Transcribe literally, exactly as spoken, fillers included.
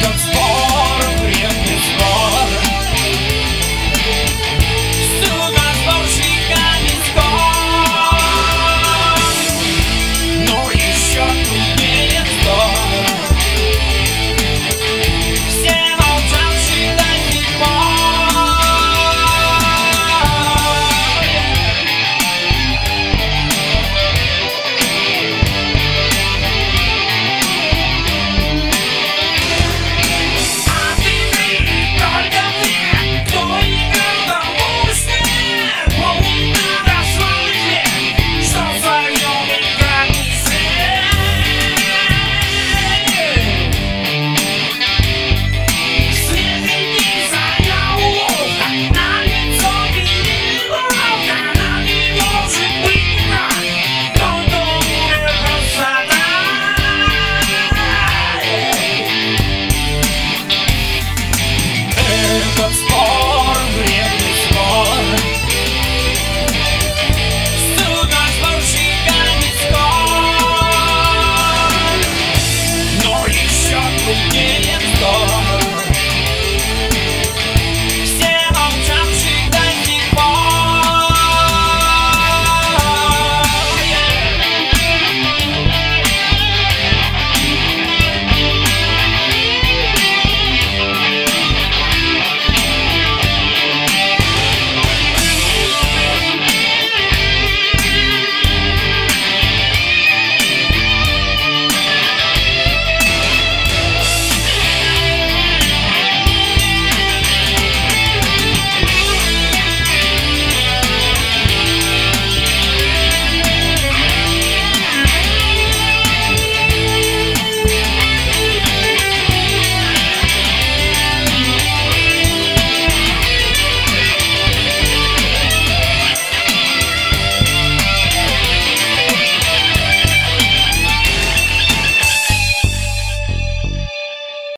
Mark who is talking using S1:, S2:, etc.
S1: Этот спор, вредный спор, сюда сборщика не скор, но еще труднее вздор. Все молчавшие до сих пор. А ты веришь только мне, кто никогда уснет. Полуна дошла лишь, что вдвоем играть не светит за уловка, на лицо переловка, она не может быть враг, только уже красота. Этот спор, вредный спор, сюда сборщика не скор, но еще труднее вздор.